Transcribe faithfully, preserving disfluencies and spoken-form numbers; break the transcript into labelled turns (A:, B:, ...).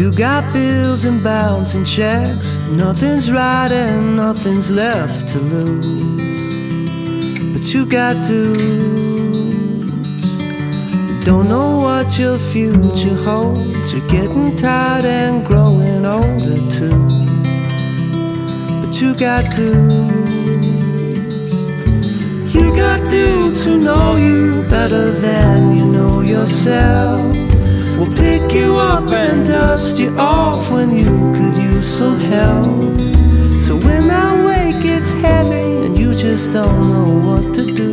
A: You got bills and bouncing checks, nothing's right and nothing's left to lose. But you got dues. You don't know what your future holds. You're getting tired and growing older too. But you got dues. You got dudes who know you better than you know yourself. Will pick you up and dust you off when you could use some help. So when that weight gets heavy and you just don't know what to do,